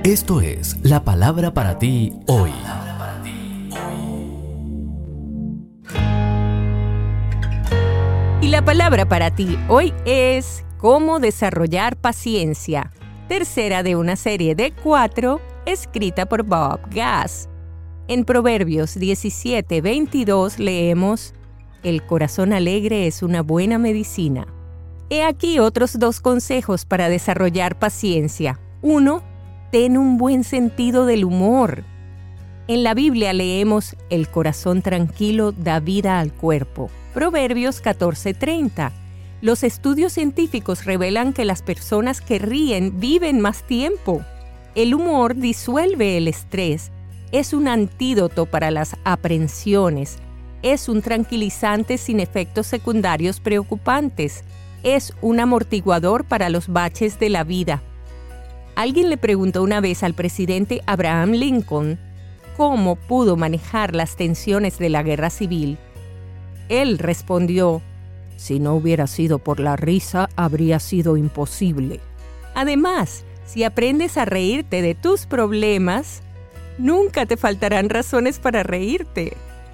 Esto es la palabra para ti hoy. Y la palabra para ti hoy es cómo desarrollar paciencia. Tercera de una serie de 4, escrita por Bob Gass. En Proverbios 17:22 leemos: el corazón alegre es una buena medicina. He aquí otros 2 consejos para desarrollar paciencia. 1. Ten un buen sentido del humor. En la Biblia leemos: el corazón tranquilo da vida al cuerpo. Proverbios 14:30. Los estudios científicos revelan que las personas que ríen viven más tiempo. El humor disuelve el estrés. Es un antídoto para las aprensiones. Es un tranquilizante sin efectos secundarios preocupantes. Es un amortiguador para los baches de la vida. Alguien le preguntó una vez al presidente Abraham Lincoln cómo pudo manejar las tensiones de la guerra civil. Él respondió: si no hubiera sido por la risa, habría sido imposible. Además, si aprendes a reírte de tus problemas, nunca te faltarán razones para reírte.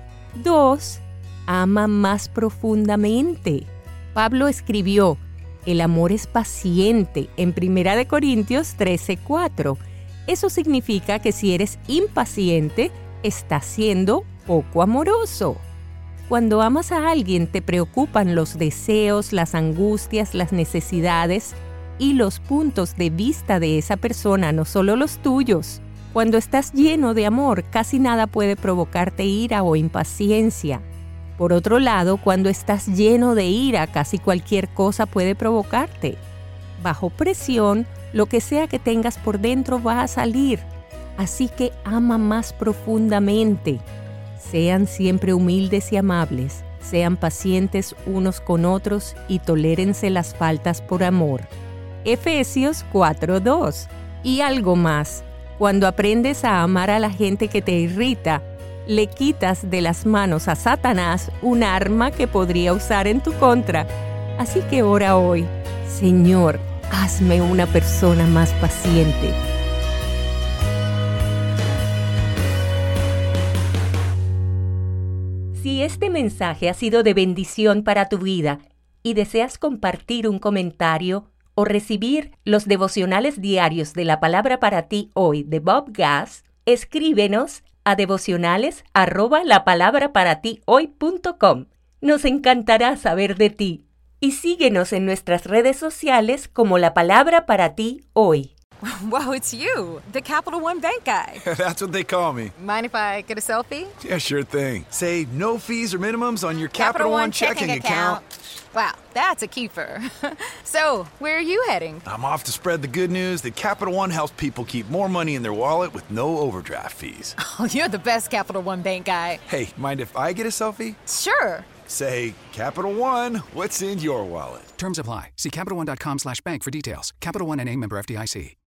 2. Ama más profundamente. Pablo escribió: el amor es paciente en 1 Corintios 13:4. Eso significa que si eres impaciente, estás siendo poco amoroso. Cuando amas a alguien, te preocupan los deseos, las angustias, las necesidades y los puntos de vista de esa persona, no solo los tuyos. Cuando estás lleno de amor, casi nada puede provocarte ira o impaciencia. Por otro lado, cuando estás lleno de ira, casi cualquier cosa puede provocarte. Bajo presión, lo que sea que tengas por dentro va a salir. Así que ama más profundamente. Sean siempre humildes y amables. Sean pacientes unos con otros y tolérense las faltas por amor. Efesios 4:2. Y algo más. Cuando aprendes a amar a la gente que te irrita, le quitas de las manos a Satanás un arma que podría usar en tu contra. Así que ora hoy: Señor, hazme una persona más paciente. Si este mensaje ha sido de bendición para tu vida y deseas compartir un comentario o recibir los devocionales diarios de la palabra para ti hoy de Bob Gass, escríbenos a devocionales@lapalabraparatihoy.com. Nos encantará saber de ti. Y síguenos en nuestras redes sociales como La Palabra para ti hoy. Wow, it's you, the Capital One Bank guy. That's what they call me. Mind if I get a selfie? Yeah, sure thing. Say no fees or minimums on your Capital One checking account. Wow, that's a keeper. So, where are you heading? I'm off to spread the good news that Capital One helps people keep more money in their wallet with no overdraft fees. Oh, you're the best Capital One Bank guy. Hey, mind if I get a selfie? Sure. Say, Capital One, what's in your wallet? Terms apply. See CapitalOne.com/bank for details. Capital One N.A. member FDIC.